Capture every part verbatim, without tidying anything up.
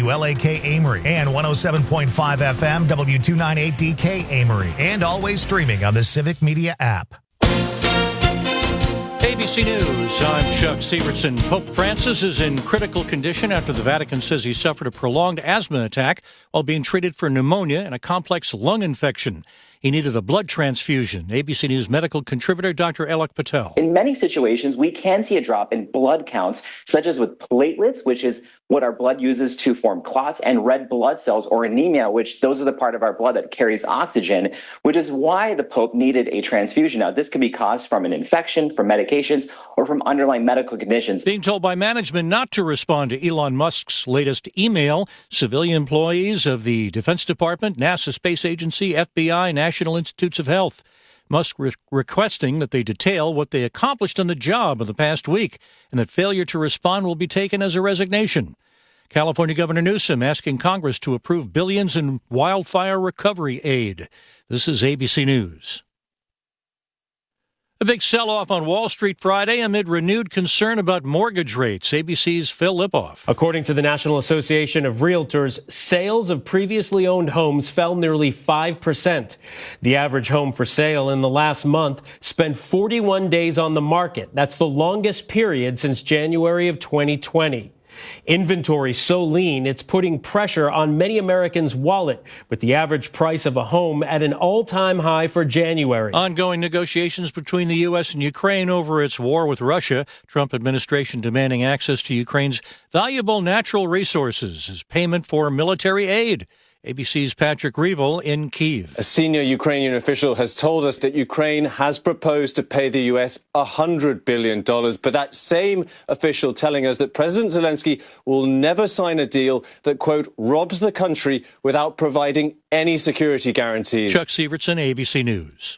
W L A K Amory and one oh seven point five F M W two ninety-eight D K Amory, and always streaming on the Civic Media app. A B C News, I'm Chuck Severson. Pope Francis is in critical condition after the Vatican says he suffered a prolonged asthma attack while being treated for pneumonia and a complex lung infection. He needed a blood transfusion. A B C News medical contributor Doctor Alok Patel. In many situations, we can see a drop in blood counts, such as with platelets, which is what our blood uses to form clots, and red blood cells, or anemia, which those are the part of our blood that carries oxygen, which is why the Pope needed a transfusion. Now, this could be caused from an infection, from medications, or from underlying medical conditions. Being told by management not to respond to Elon Musk's latest email, civilian employees of the Defense Department, NASA Space Agency, F B I, National Institutes of Health, Musk re- requesting that they detail what they accomplished on the job in the past week, and that failure to respond will be taken as a resignation. California Governor Newsom asking Congress to approve billions in wildfire recovery aid. This is A B C News. A big sell-off on Wall Street Friday amid renewed concern about mortgage rates. A B C's Phil Lipoff. According to the National Association of Realtors, sales of previously owned homes fell nearly five percent. The average home for sale in the last month spent forty-one days on the market. That's the longest period since January of twenty twenty. Inventory so lean, it's putting pressure on many Americans' wallet, with the average price of a home at an all-time high for January. Ongoing negotiations between the U S and Ukraine over its war with Russia. Trump administration demanding access to Ukraine's valuable natural resources as payment for military aid. A B C's Patrick Reevell in Kyiv. A senior Ukrainian official has told us that Ukraine has proposed to pay the U S one hundred billion dollars, but that same official telling us that President Zelensky will never sign a deal that, quote, robs the country without providing any security guarantees. Chuck Severson, A B C News.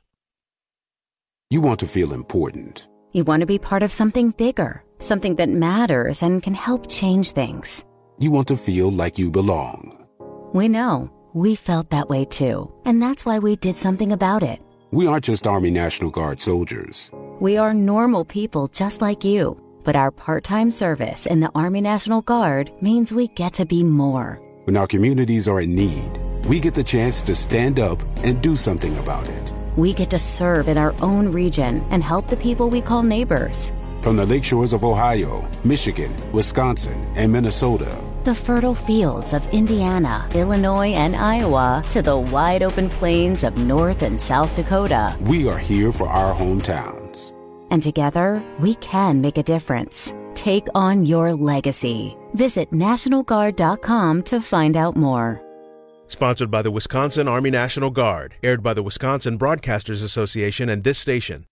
You want to feel important. You want to be part of something bigger, something that matters and can help change things. You want to feel like you belong. We know. We felt that way too. And that's why we did something about it. We aren't just Army National Guard soldiers. We are normal people just like you. But our part-time service in the Army National Guard means we get to be more. When our communities are in need, we get the chance to stand up and do something about it. We get to serve in our own region and help the people we call neighbors. From the lake shores of Ohio, Michigan, Wisconsin, and Minnesota, the fertile fields of Indiana, Illinois, and Iowa, to the wide open plains of North and South Dakota. We are here for our hometowns. And together, we can make a difference. Take on your legacy. Visit National Guard dot com to find out more. Sponsored by the Wisconsin Army National Guard. Aired by the Wisconsin Broadcasters Association and this station.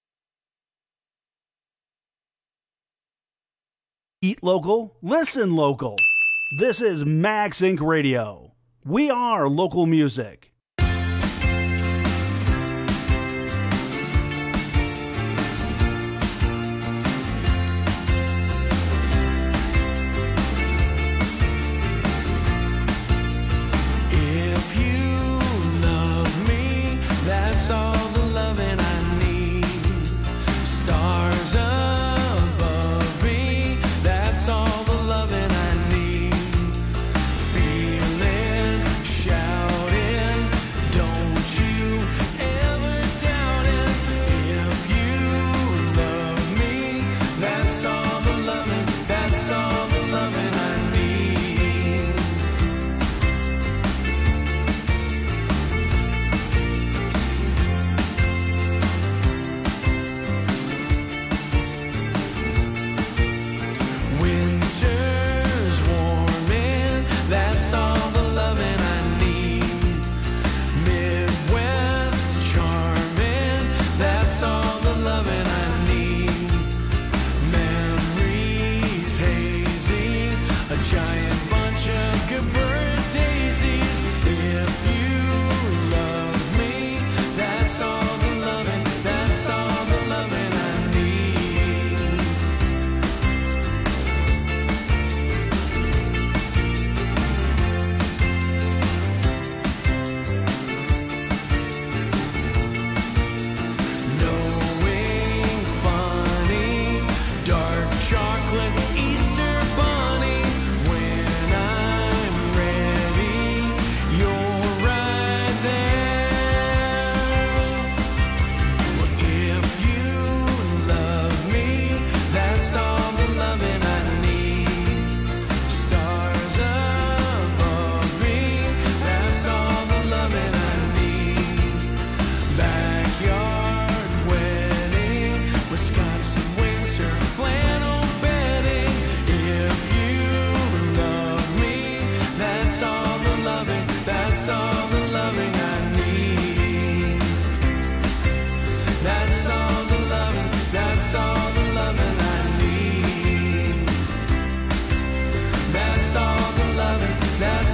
Eat local, listen local. This is Max Incorporated. Radio. We are local music. If you love me, that's all the loving I need. Stars above me, that's all the loving I need. Feeling, shouting,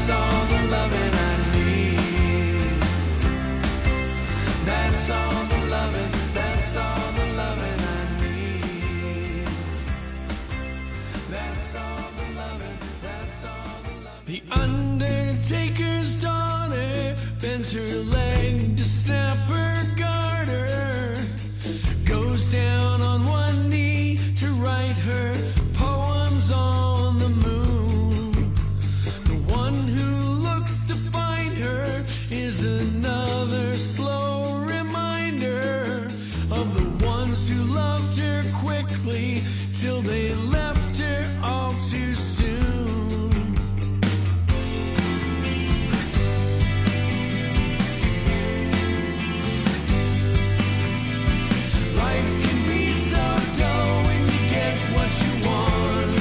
all the loving I need. That's all the loving, that's all the loving I need. That's all the loving, that's all the loving. The undertaker's daughter bends her leg to snap her garter, goes down on one knee to write her poems on the moon. The one who looks to find her is another slow reminder of the ones who loved her quickly till they left her all too soon. Life can be so dull when you get what you want.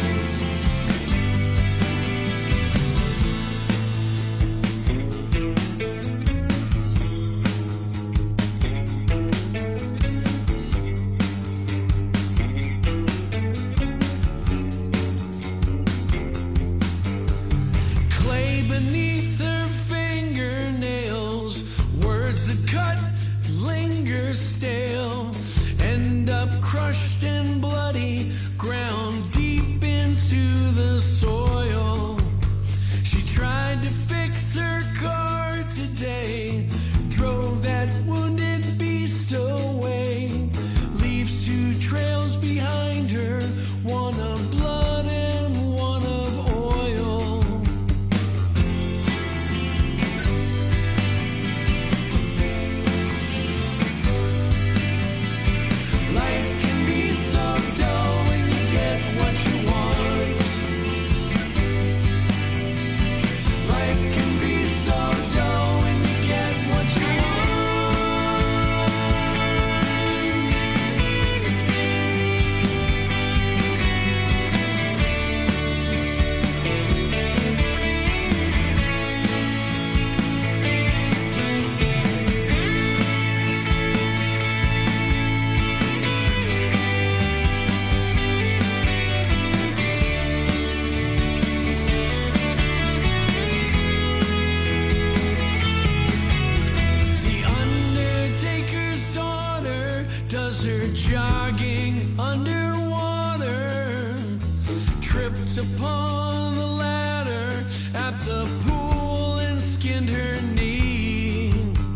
Clay beneath her fingernails, words that cut linger stale, end up crushed and bloody, ground deep into the soil. She tried to fix her car today, drove that wounded beast away, leaves two trails behind her, one of blood and one of oil. Life can be so dull when you get what you want. Life can be so dull when you get what you want. The undertaker's daughter does her jogging underwater, tripped upon the ladder at the pool and skinned her knee.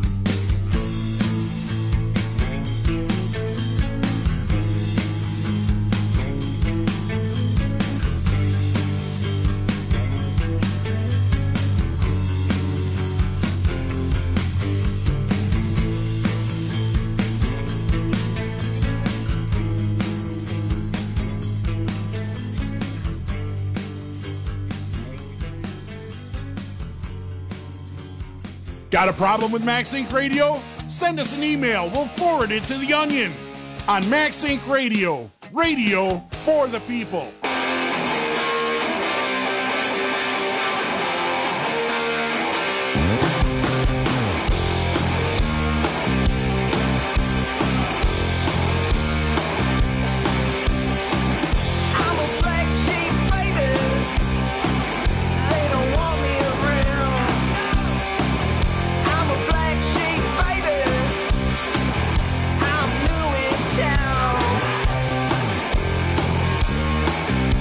Got a problem with MaxInc Radio? Send us an email. We'll forward it to The Onion on MaxInc Radio. Radio for the people. I'm a black sheep, baby. They don't want me around. I'm a black sheep, baby. I'm new in town.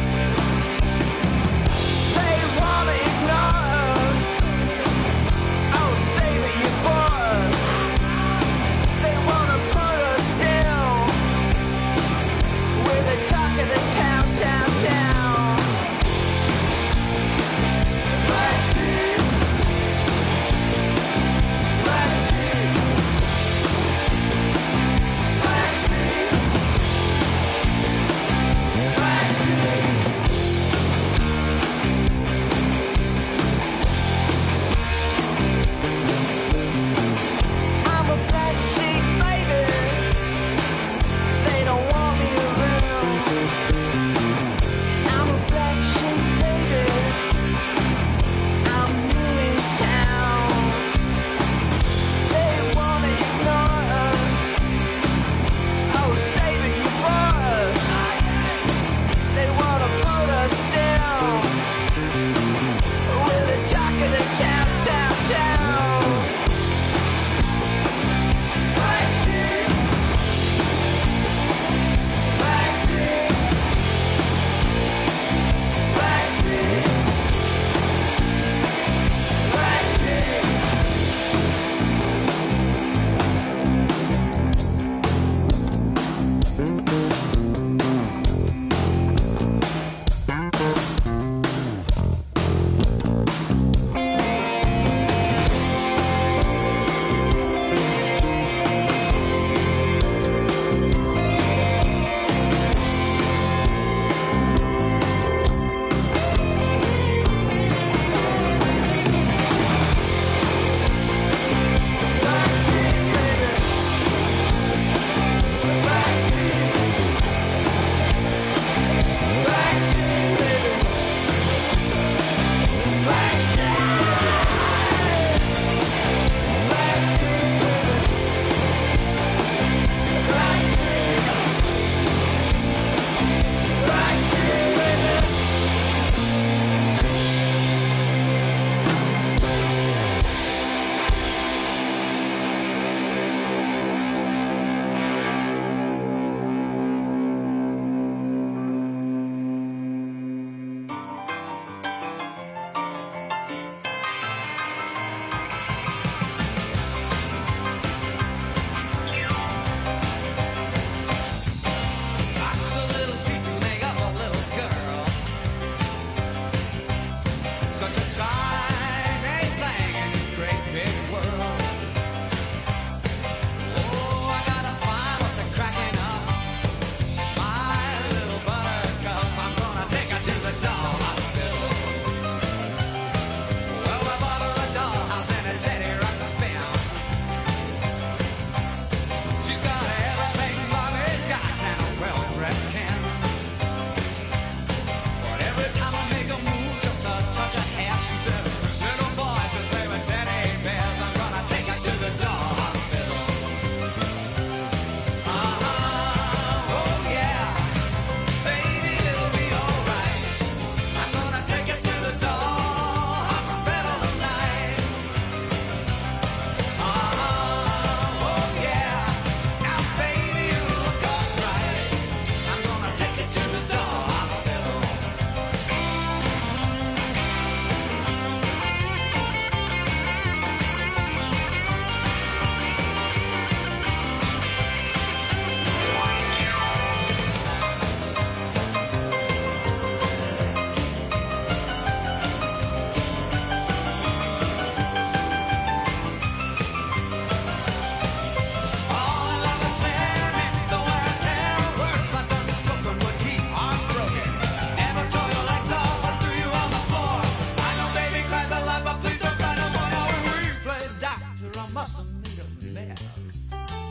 must have made a mess.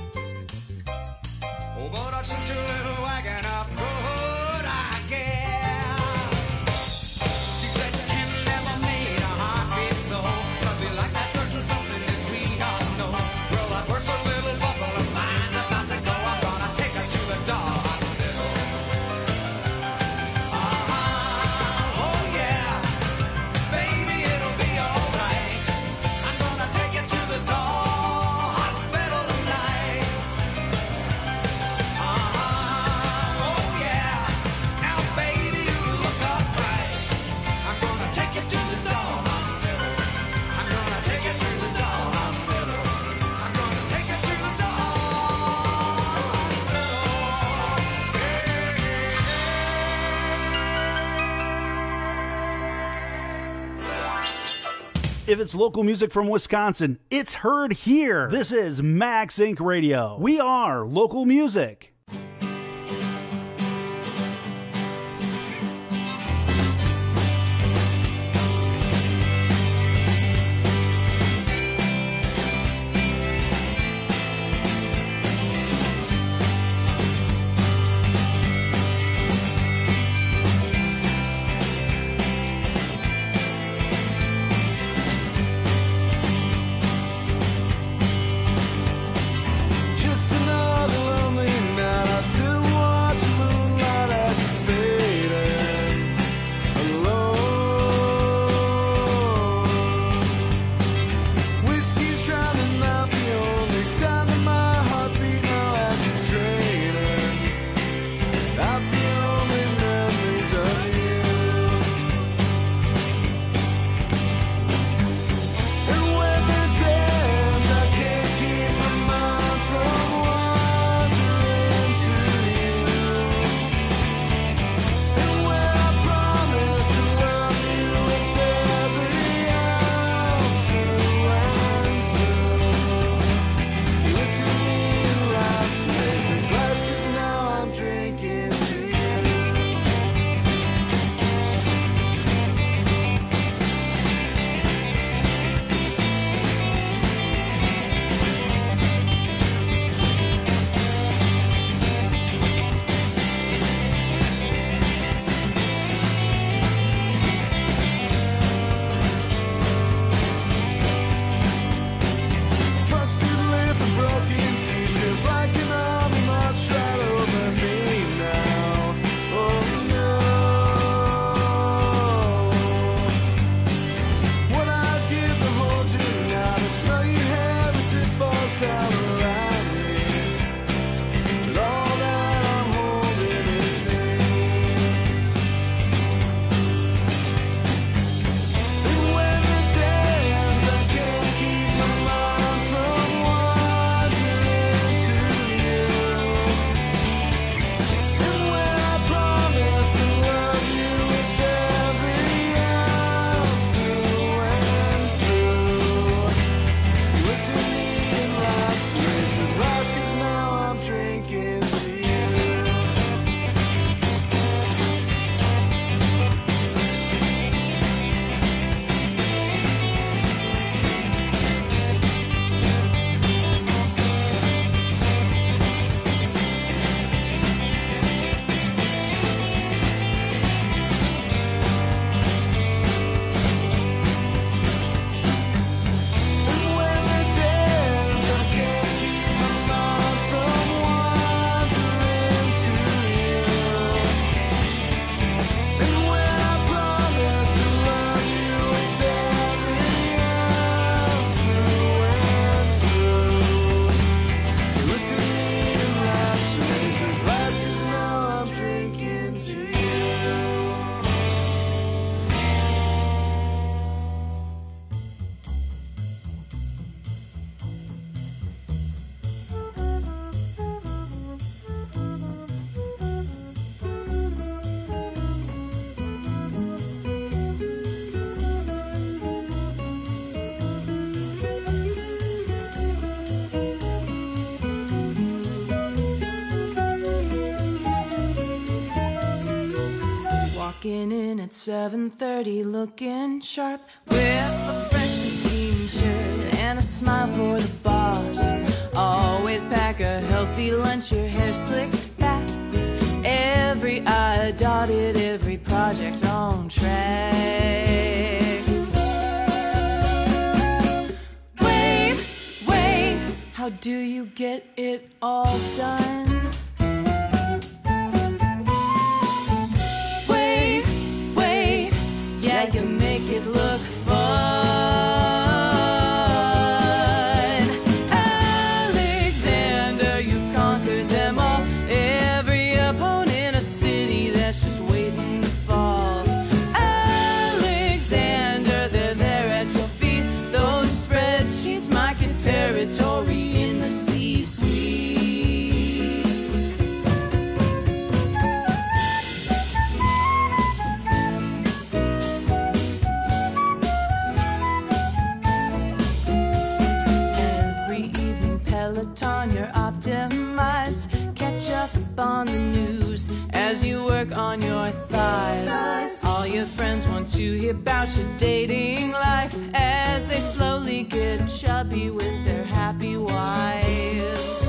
Oh, but I took your little wagon up good, I guess. She said Ken never made a heartbeat so, 'cause he liked that certain something that we all know. Well, that first little bubble of mine's about to go. I'm gonna take her to the doll hospital. Uh-huh, oh yeah, baby, it'll be alright. I'm gonna take you to the doll hospital tonight. Uh-huh, oh yeah, now baby, you look upright. I'm gonna take you to the doll hospital. I'm gonna take you to the doll hospital. I'm gonna take you to the doll If it's local music from Wisconsin, it's heard here. This is Max Inc Radio. We are local music. Just another lonely night. I sit and watch the moonlight as it's fading alone. Whiskey's drowning out the only sound of my heartbeat now as it's draining out the only memories of you. And when the dance, I can't keep my mind from wandering to you. And when I promise to love you with every ounce through and through, you look to me in life's raising glass, 'cause now I'm drinking to you. Busted lip and broken teeth, feels like an army march right over me now. Oh no. What I'd give to hold you now, to smell your hair as it falls down around me. But all that I'm holding is me. And when the dance, I can't keep my mind from wandering to you. And when I promise to love you with every ounce through and through, you look to me in life's race with glass, 'cause now I'm drinking to you. And when the dance, I can't keep my mind from wandering to you. And when I promise to love you with every ounce through and through, you look to me in life's razor glass, 'cause now I'm drinking to you. Walking in at seven thirty, looking sharp with a freshly steamed shirt and a smile for the bar. do you get it all done? Wait, wait, yeah, you make it look fun. Alexander, you've conquered them all. Every opponent, a city that's just waiting to fall. Alexander, they're there at your feet. Those spreadsheets mark your territory in the C-suite. Every evening, Peloton, you're optimized. Catch up on the news as you work on your thighs. All your friends want to hear about your dating life as they slowly get chubby with their happy wives.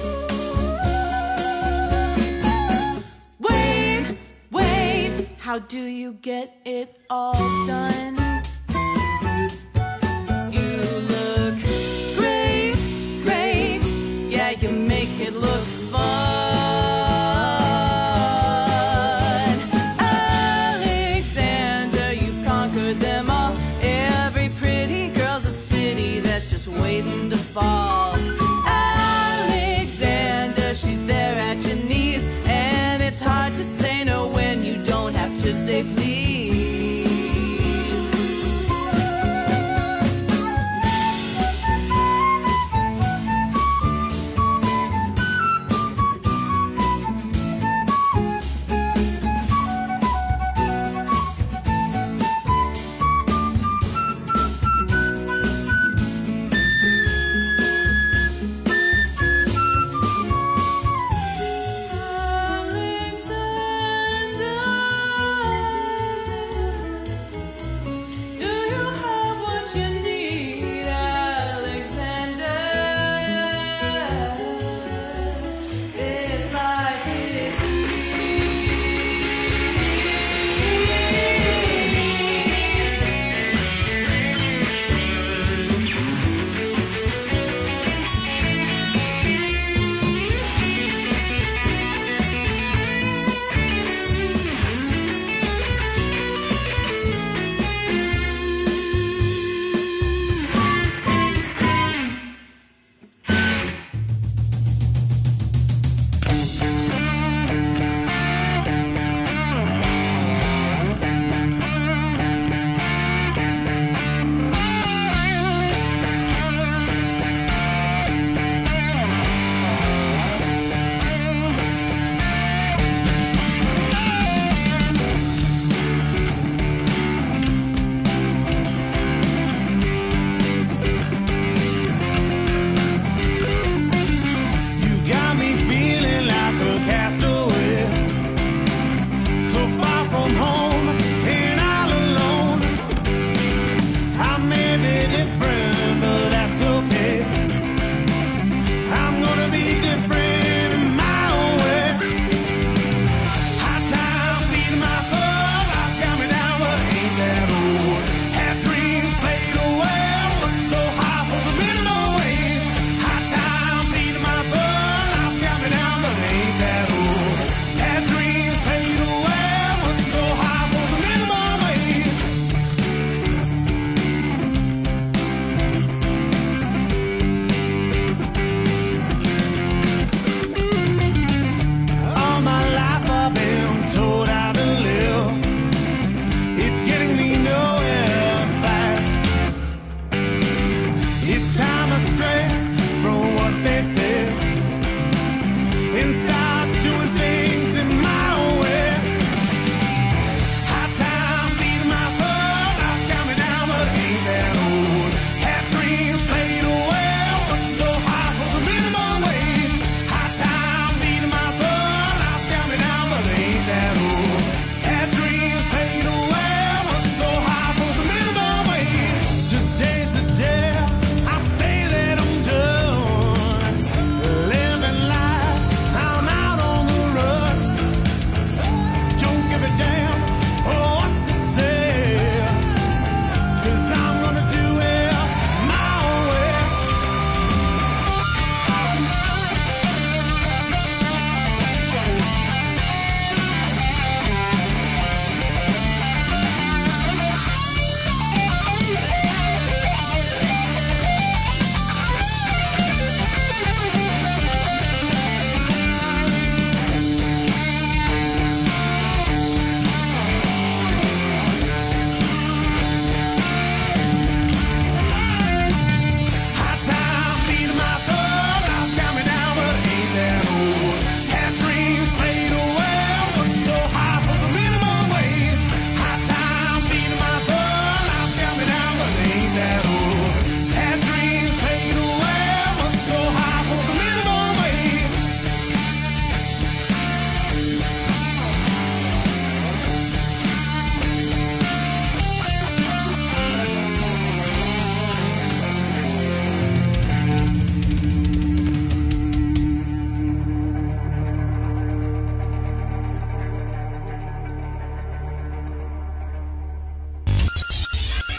Wait, wait, how do you get it all done? You look great, great, yeah, you make it look fun. Alexander, you've conquered them all. Every pretty girl's a city that's just waiting to fall. Alexander, she's there at your knees, and it's hard to say no when you don't have to say please.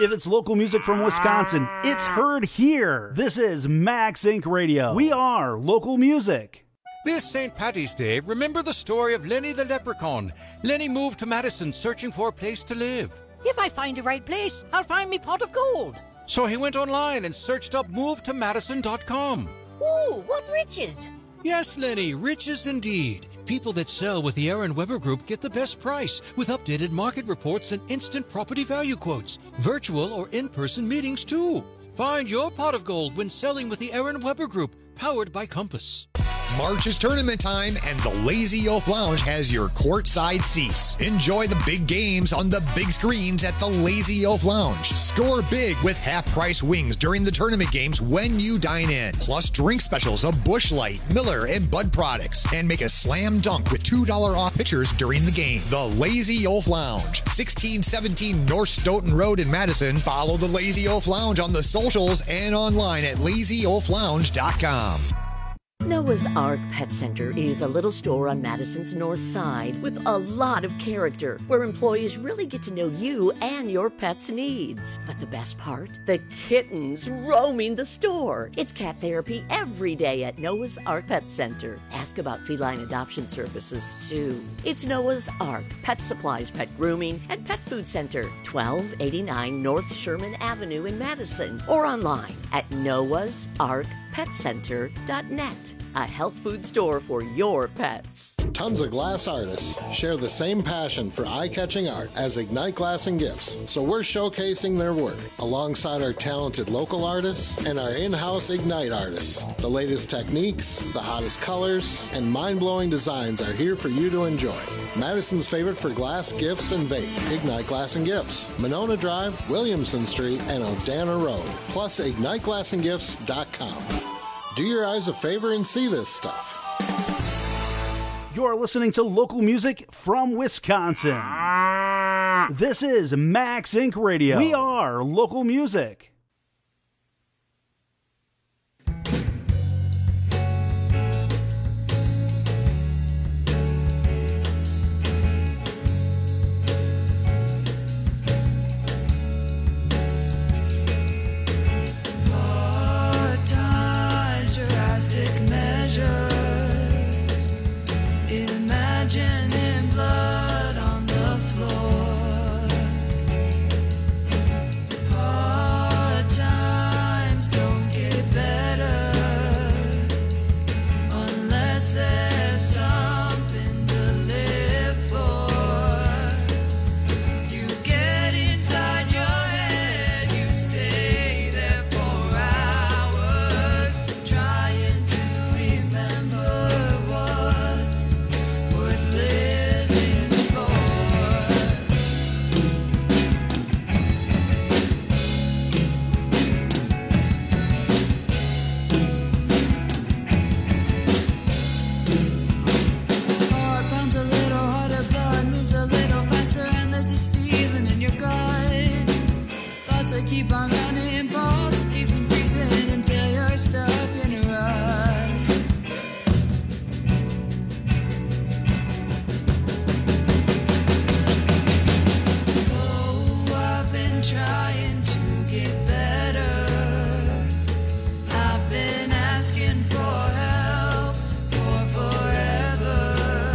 If it's local music from Wisconsin, it's heard here. This is Max Incorporated. Radio. We are local music. This Saint Patty's Day, remember the story of Lenny the Leprechaun. Lenny moved to Madison searching for a place to live. If I find the right place, I'll find me pot of gold. So he went online and searched up move to madison dot com. Ooh, what riches! Yes, Lenny, riches indeed. People that sell with the Aaron Weber Group get the best price with updated market reports and instant property value quotes. Virtual or in-person meetings, too. Find your pot of gold when selling with the Aaron Weber Group, powered by Compass. March is tournament time, and the Lazy Oaf Lounge has your courtside seats. Enjoy the big games on the big screens at the Lazy Oaf Lounge. Score big with half-price wings during the tournament games when you dine in. Plus drink specials of Busch Light, Miller, and Bud products. And make a slam dunk with two dollars off pitchers during the game. The Lazy Oaf Lounge, sixteen seventeen North Stoughton Road in Madison. Follow the Lazy Oaf Lounge on the socials and online at lazy oaf lounge dot com. Noah's Ark Pet Center is a little store on Madison's north side with a lot of character, where employees really get to know you and your pet's needs. But the best part? The kittens roaming the store. It's cat therapy every day at Noah's Ark Pet Center. Ask about feline adoption services, too. It's Noah's Ark Pet Supplies, Pet Grooming, and Pet Food Center, twelve eighty-nine North Sherman Avenue in Madison, or online at noahs ark pet center dot net. A health food store for your pets. Tons of glass artists share the same passion for eye-catching art as Ignite Glass and Gifts, so we're showcasing their work alongside our talented local artists and our in-house Ignite artists. The latest techniques, the hottest colors, and mind-blowing designs are here for you to enjoy. Madison's favorite for glass, gifts, and vape, Ignite Glass and Gifts. Monona Drive, Williamson Street, and Odana Road. Plus, ignite glass and gifts dot com. Do your eyes a favor and see this stuff. You're listening to local music from Wisconsin. This is Max Incorporated. Radio. We are local music. Imagining blood on the floor. Hard times don't get better unless there's something to live for. You get inside your head, you stay there for hours, trying to remember what's worth living for. Heart pounds a little harder, blood moves a little faster, and there's this feeling in your gut. Thoughts that keep on running, balls that keeps increasing until you're stuck in a rut. Oh, I've been trying to get better. I've been asking for help for forever.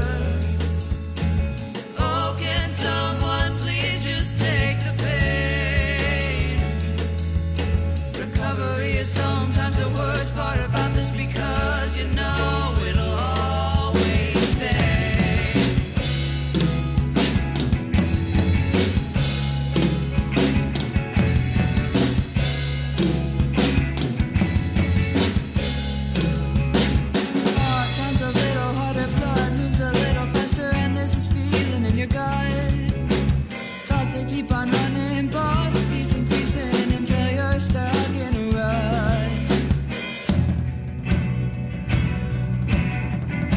Oh, can someone please just take the pain? Recovery is sometimes the worst part about this, because you know it'll always stay. Heart pounds a little harder, blood moves a little faster, and there's this feeling in your gut. Thoughts that keep on running, balls that keeps increasing until you're stuck in a rut.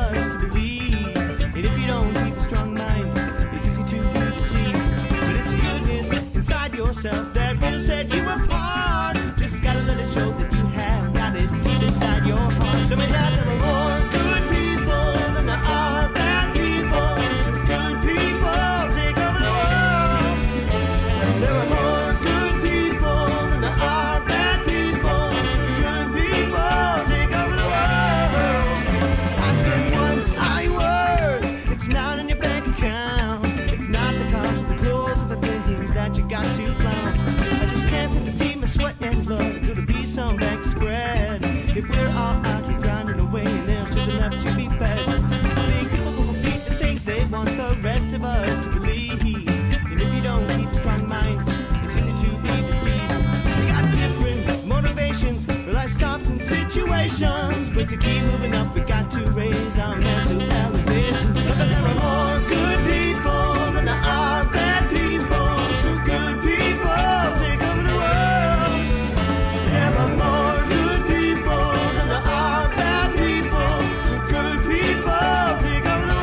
us to believe. And if you don't keep a strong mind, it's easy to be deceived. But it's a goodness inside yourself that will set you apart. Just gotta let it show that you have got it deep inside your heart. So may that there are more good people than there are bad people. So good people take over the world. There are more good people than there are bad people. So good people take over the world. I said one I worth. It's not in your bank account. It's not the cars, the clothes, or the things that you got to flaunt. I just can't seem to see my sweat and blood. Could it be some back spread? If we're all out here grinding away and there's children left to be fed. Think people will repeat the things they want the rest of us to believe. And if you don't keep a strong mind, it's easy to be deceived. We got different motivations for life stops and situations. But to keep moving up, we got to raise our mental elevation. So that there are more good people than there are bad people. So good people take over the world. There are more good people than there are bad people. So good people take over the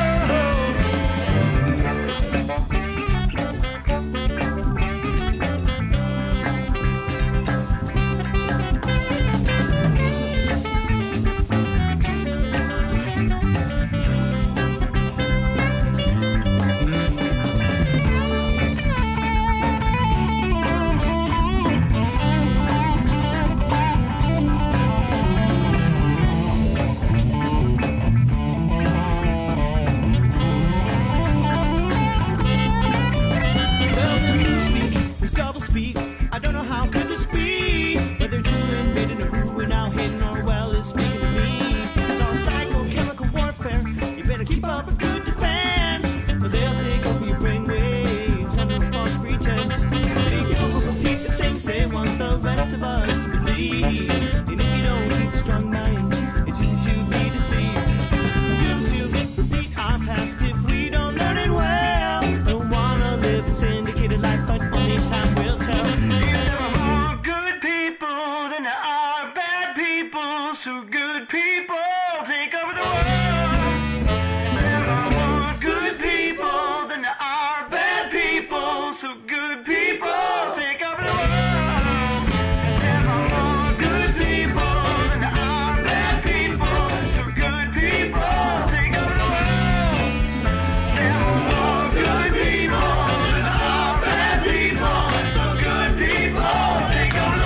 Well, the newspeak is double speak. I don't know how could this be. Whether two invading or who we're now hitting or well is speaking to me. It's all psychochemical warfare. You better keep up a good defense, or they'll take over your brainwaves under a false pretense. Big people will repeat the things they want the rest of us to believe. And if you don't keep a strong mind, it's easy to be deceived. Doomed to repeat our past if we don't learn it well. Don't wanna live a syndicated life, but only time will tell. If there are more good people than there are bad people, so good people take over the world. There are more good people than there are bad people, so good people take over the world. There are more good people than there are bad people, so good people take over the world. There are more good people than there are bad people, so good people take over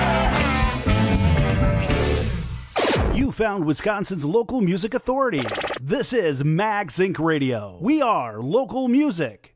the world. You found Wisconsin's local music authority. This is Max Inc Radio. We are local music.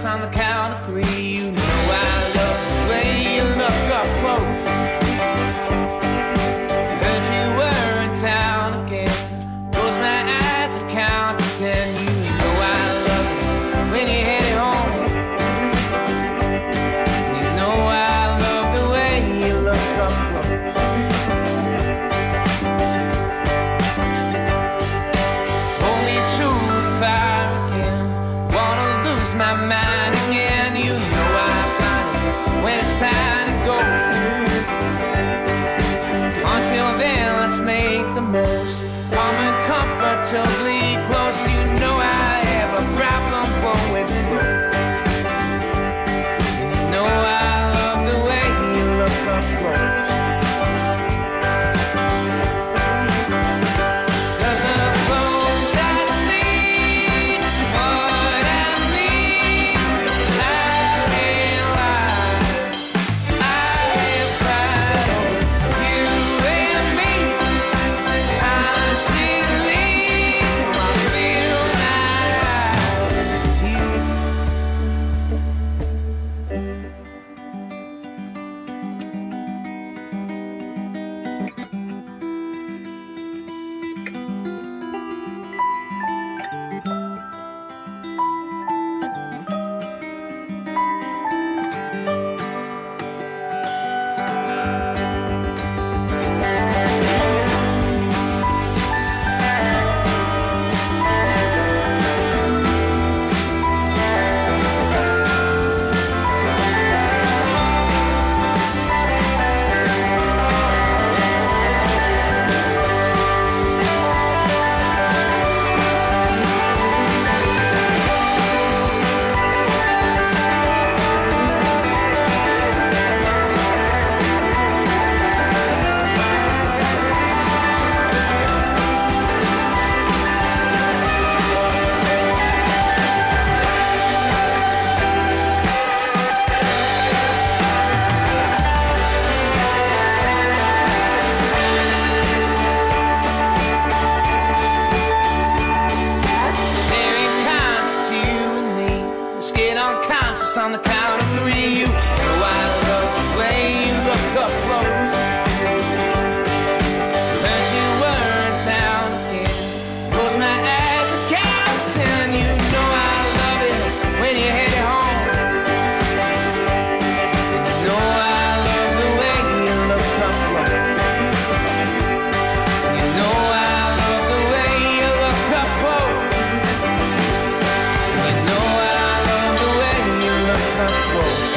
on the count of three. You know I love the way you look up close. Heard you were in town again. Close my eyes and count to ten. You know I love it when you headed home. You know I love the way you look up close. Hold me to the fire again. Wanna lose my mind again. You know I find it when it's time to go. Until then, let's make the most. Calm and comfortably close. You know I have a problem going slow. And you know I love the way you look up close. Cause the close I see just what I need. I can't lie. I have cried over you and me. Constantly, so I feel my eyes with you. Very conscious, you and me. Let's get unconscious on the count of three. You know I love the way you look up close. Heard you were in town again. Close my eyes and count to ten. You know I love it when you head home. And you know I love the way you look up close. You know I love the way you look up close. You know I love the way you look up close.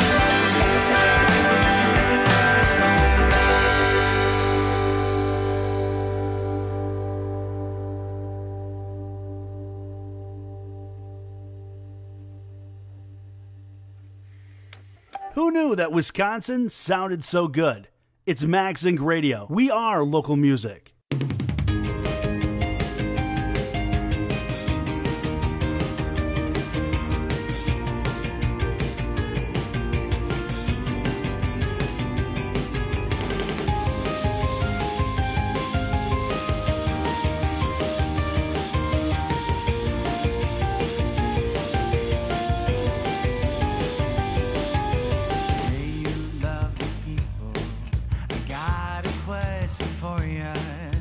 Who knew that Wisconsin sounded so good? It's Max Inc Radio. We are local music. Hey, you lovely people, I got a question for you.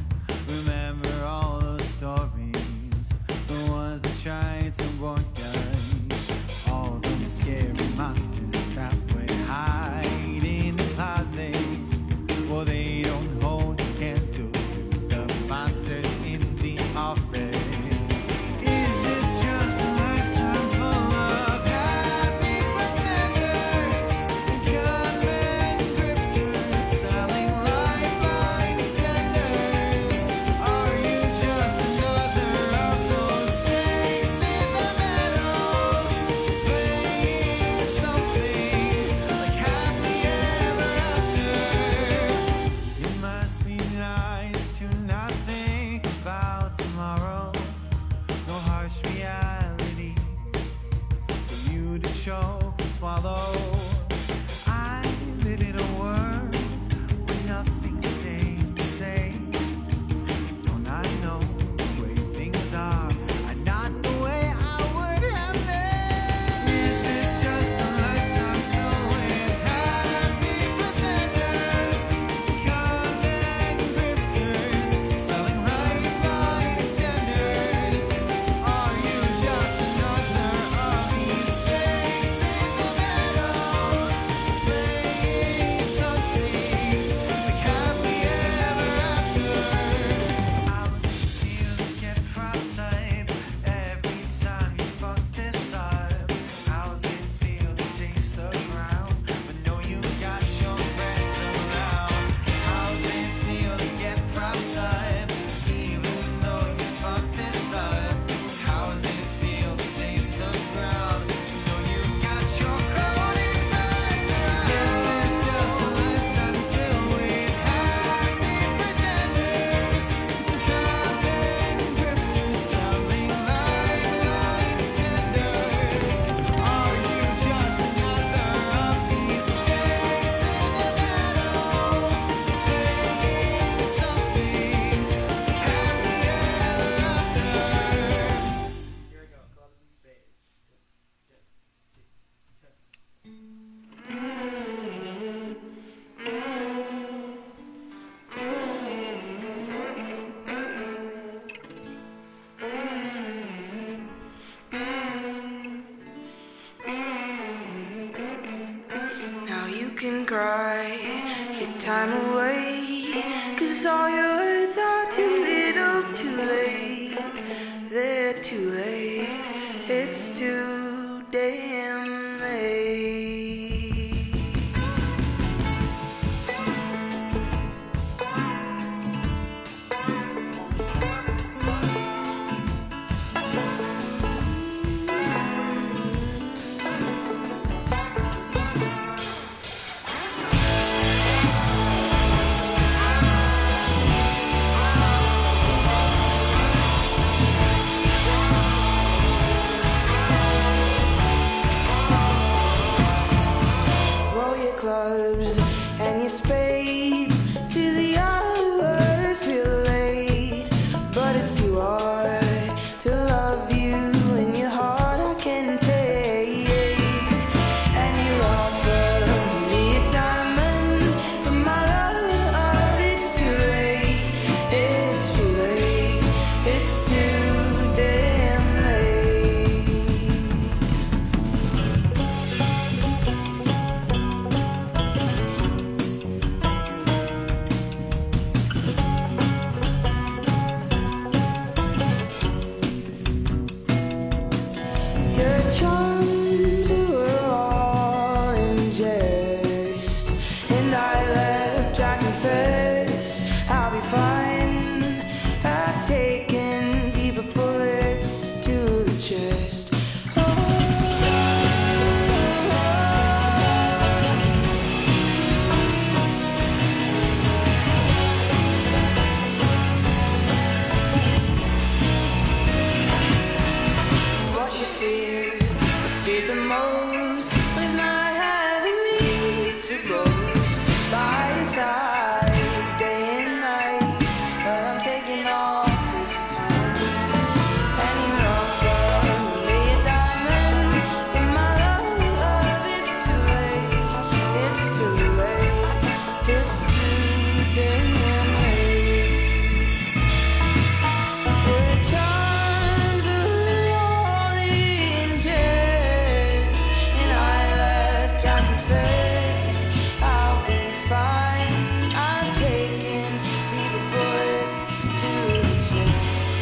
Now you can cry your time away, 'cause all your words are too little, too late. They're too late, it's too damn late. Roll your clubs and your spades to the hours feel late, but it's too hard to love you in your heart I can take. And you offer me a diamond, but my love, it's too late, it's too late, it's too damn late. Your charms were all in jest, and I left, I confess, I'll be fine. I've taken deeper bullets to the chest. What you feared, did the most, was not having me to boast by your side day and night. But I'm taking all this time, and you offer me a diamond, but my love, it's too late, it's too late, it's too damn late. Your charms are all in jest, and I left, I confess, I'll be fine. I've taken deeper bullets to the chest.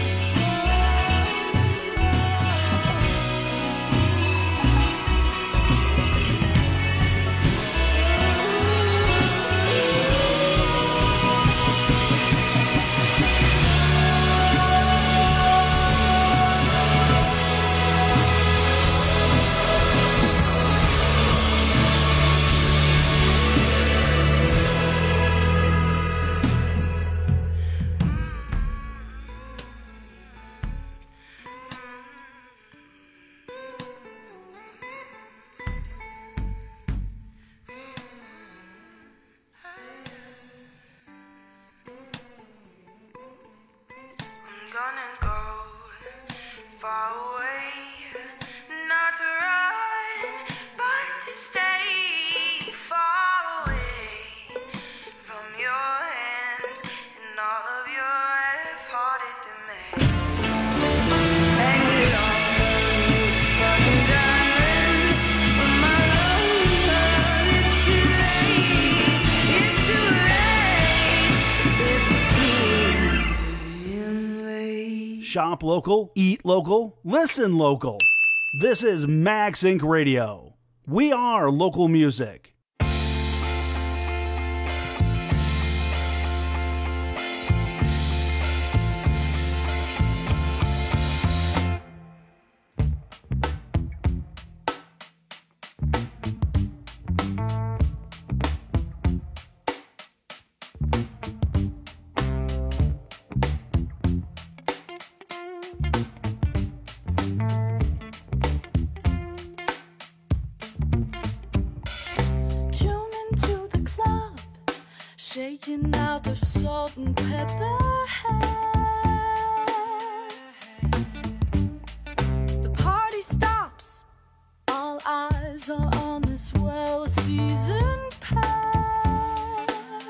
I'm gonna go far away, not to run, but to stay far away from your hands and all of your half-hearted demands. And you don't fucking diamond, but my love, it's too late, it's too late, it's too damn late. Shop local, eat local, listen local. This is Max Inc Radio. We are local music. Shaking out the salt and pepper hair. The party stops, all eyes eyes are on this well-seasoned path.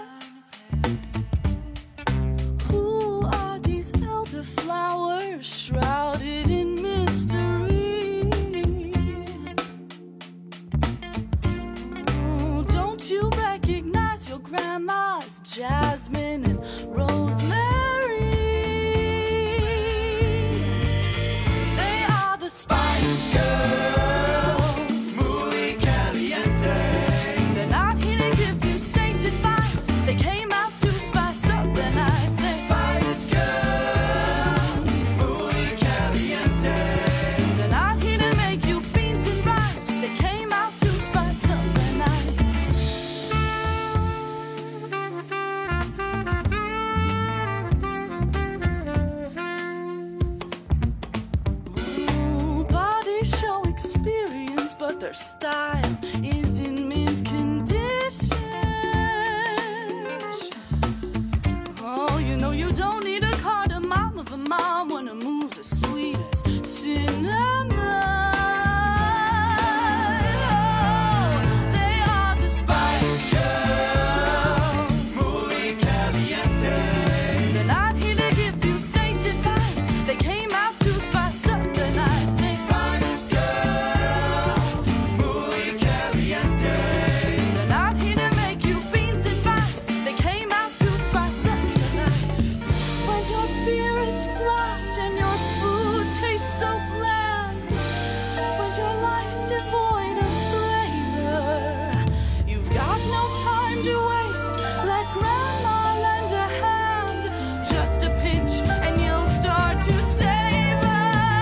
Who are these elderflowers shrouded in mystery? Oh, don't you recognize your grandma's jasmine and rosemary? They are the Spice Girls, muy caliente. They're not here to give you sage advice. They came out to spice up the night. Say, Spice Girls, muy caliente. They're not here to make you beans and rice. They came out to spice up the night. Ooh, bodies show experience, but their style is in mint condition. Oh, you know you don't need a cardamom of a mom when her moves are sweet as cinnamon. Oh, they are the Spice Girls, muy caliente. They're not here to give you sage advice. They came out to spice up the night. Say, Spice Girls, muy caliente. They're not here to make you beans and rice. They came out to spice up the night. When your beer is flat and your food tastes so bland, when your life's devoid of flavor, you've got no time to waste. Let grandma lend a hand, just a pinch, and you'll start to savor.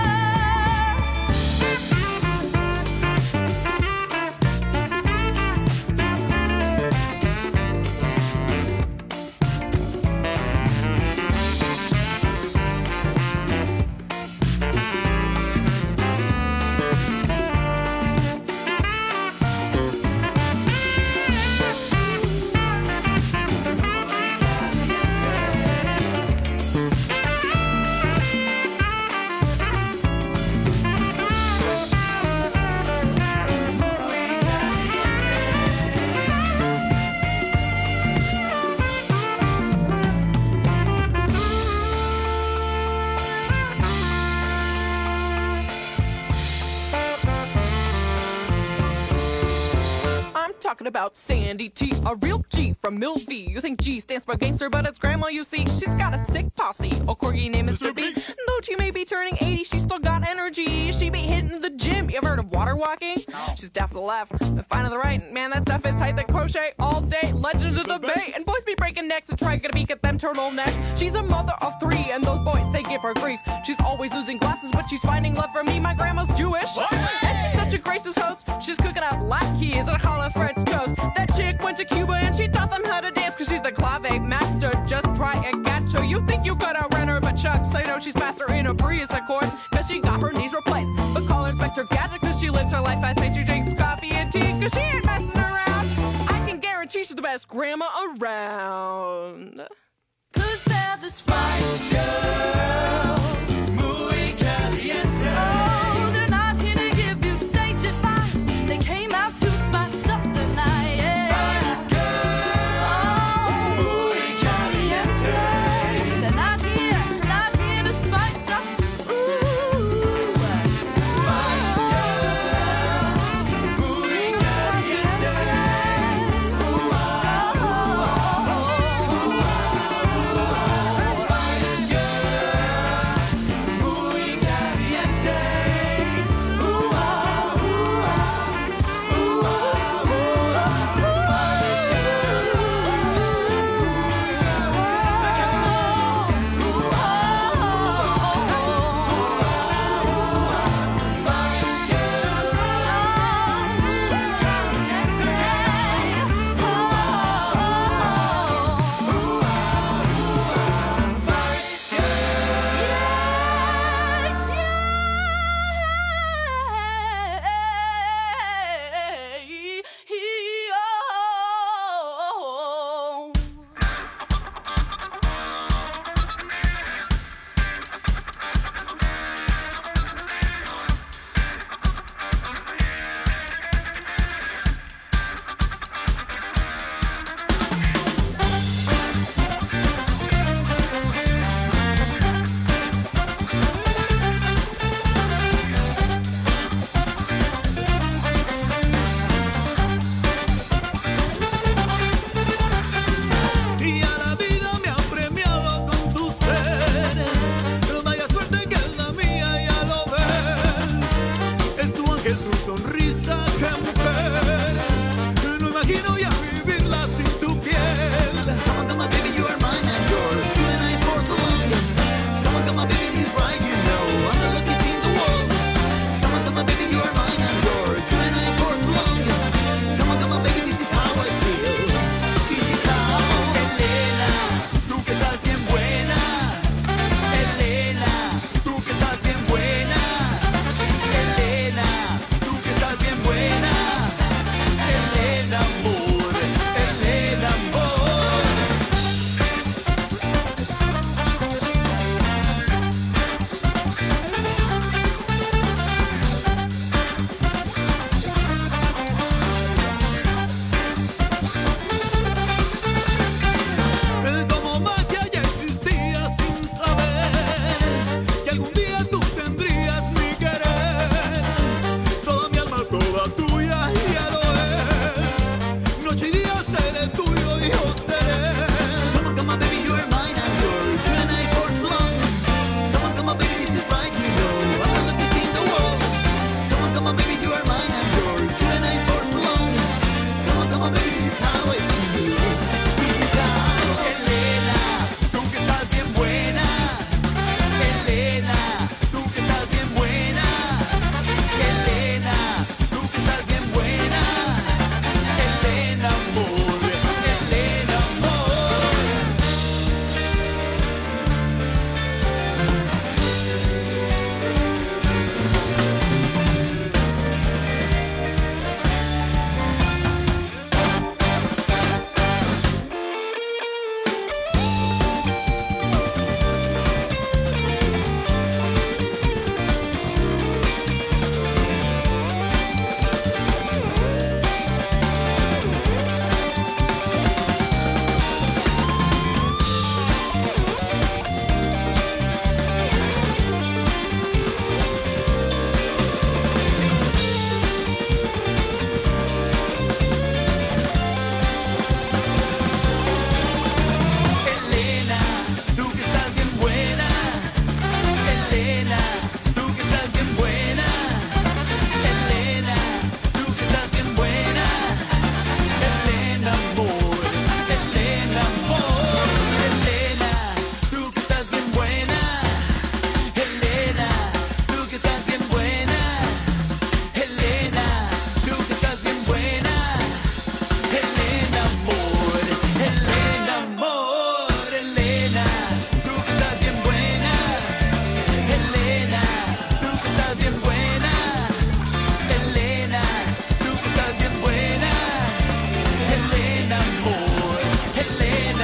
I'm talking about Sandy T, a real G from Mill V. You think G stands for gangster, but it's grandma, you see. She's got a sick posse. A corgi named Mister B. Though she may be turning eighty, she's still got energy. She be hitting the gym. You ever heard of water walking? She's deaf to the left and fine to the right. Man, that stuff is tight. That crochet all day. Legend of the Bay. And boys be breaking necks and trying to beak at them turtlenecks. She's a mother of three, and those boys, they give her grief. She's always losing glasses, but she's finding love from me. My grandma's Jewish. And she's such a gracious host. She's cooking up latkes and challah French toast. That chick went to Cuba and she taught them how to dance, cause she's the clave master. Just try and catch her. You think you could outrun her, but Chuck, so you know she's faster in a breeze, of course, cause she got her knees replaced. But call her Inspector Gadget, cause she lives her life fast paced. She drinks coffee and tea, cause she ain't messing around. I can guarantee she's the best grandma around. Cause they're the Spice Girls, muy caliente. Oh, they're not here to give you sage advice. They came out to spice up the night. Yeah. Spice Girls, oh, muy caliente. They're not here, not here to spice up. Ooh, Spice Girls, muy caliente. Ooh, oh, oh, oh. Spice Girls, muy caliente. sonrisa, qué mujer. No imagino ya vivirla sin tu piel. Come on, come on, baby, you are mine and yours. You and I for so long. Come on, come on, baby, he's right, you know. I'm the luckiest in the world. Come on, come on, baby, you are mine and yours. You and I for so long. Come on, come on, baby, this is how I feel. This is how. Elena, tú que estás bien buena. Elena, tú que estás bien buena. Elena, tú que estás bien buena. Elena, amor. Elena, amor. Como magia ya existía sin saber que algún día tú tendrías mi querer. Toda mi alma, toda tuya, ya lo es. Noche y día seré tuyo y yo seré. Come on, come on, baby, you are mine and yours. You and I for so long. Come on, come on, baby, this is right, you know. I'm the luckiest in the world. Come on, come on, baby, you are mine and yours. You and I for so long. Come on, come on, baby, this is how I feel. This is how. Elena, tú que estás bien buena. Elena, tú que estás bien buena. Elena, tú que estás bien buena. Elena, amor. Elena, Elena, tú que estás bien buena. Elena, tú que estás bien buena. Elena, tú que estás bien buena. Elena, amor. Elena, amor. Elena, tú que estás bien buena. Elena, tú que estás bien buena. Elena, tú que estás bien buena. Elena, amor. Elena, amor. Elena, tú que estás bien buena. Elena, tú que estás bien buena. Elena, tú que estás bien buena. Elena, amor. Elena,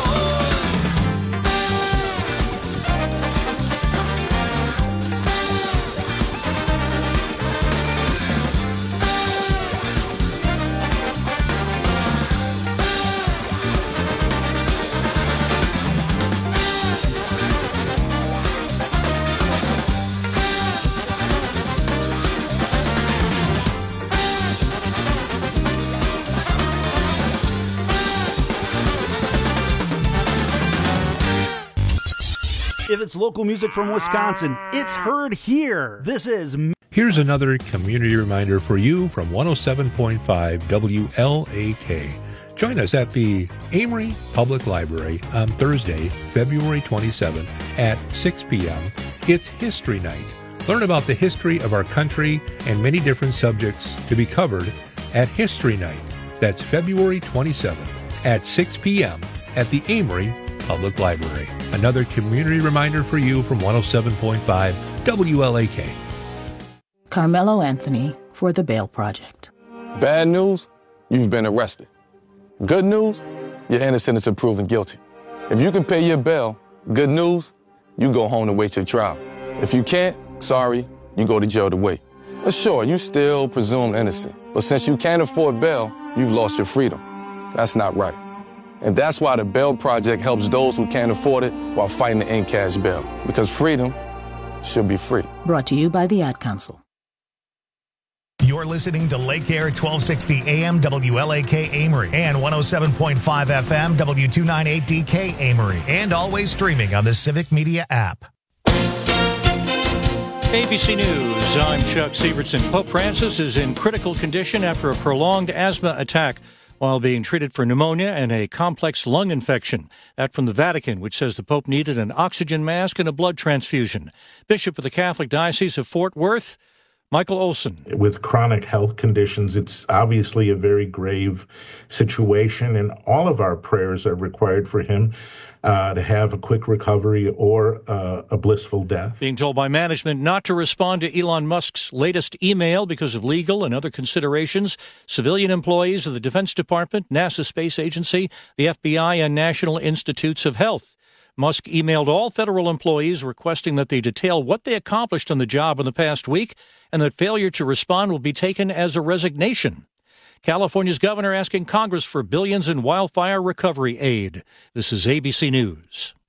If it's local music from Wisconsin, it's heard here. This is Here's another community reminder for you from one oh seven point five W L A K. Join us at the Amory Public Library on Thursday, February twenty-seventh at six p.m. It's History Night. Learn about the history of our country and many different subjects to be covered at History Night. That's February twenty-seventh at six p.m. at the Amory Public Library. Another community reminder for you from one oh seven point five W L A K. Carmelo Anthony for the Bail Project. Bad news, you've been arrested. Good news, you're innocent until proven guilty. If you can pay your bail, good news, you go home to wait your trial. If you can't, sorry, you go to jail to wait. But sure, you still presumed innocent. But since you can't afford bail, you've lost your freedom. That's not right. And that's why the Bail Project helps those who can't afford it while fighting to end cash bail. Because freedom should be free. Brought to you by the Ad Council. You're listening to Lake Air twelve sixty A M W L A K Amory and one oh seven point five F M W two ninety-eight D K Amory, and always streaming on the Civic Media app. A B C News, I'm Chuck Sievertson. Pope Francis is in critical condition after a prolonged asthma attack while being treated for pneumonia and a complex lung infection. That from the Vatican, which says the Pope needed an oxygen mask and a blood transfusion. Bishop of the Catholic Diocese of Fort Worth, Michael Olson. With chronic health conditions, it's obviously a very grave situation, and all of our prayers are required for him uh, to have a quick recovery or uh, a blissful death. Being told by management not to respond to Elon Musk's latest email because of legal and other considerations, civilian employees of the Defense Department, NASA Space Agency, the F B I, and National Institutes of Health. Musk emailed all federal employees requesting that they detail what they accomplished on the job in the past week and that failure to respond will be taken as a resignation. California's governor asking Congress for billions in wildfire recovery aid. This is A B C News.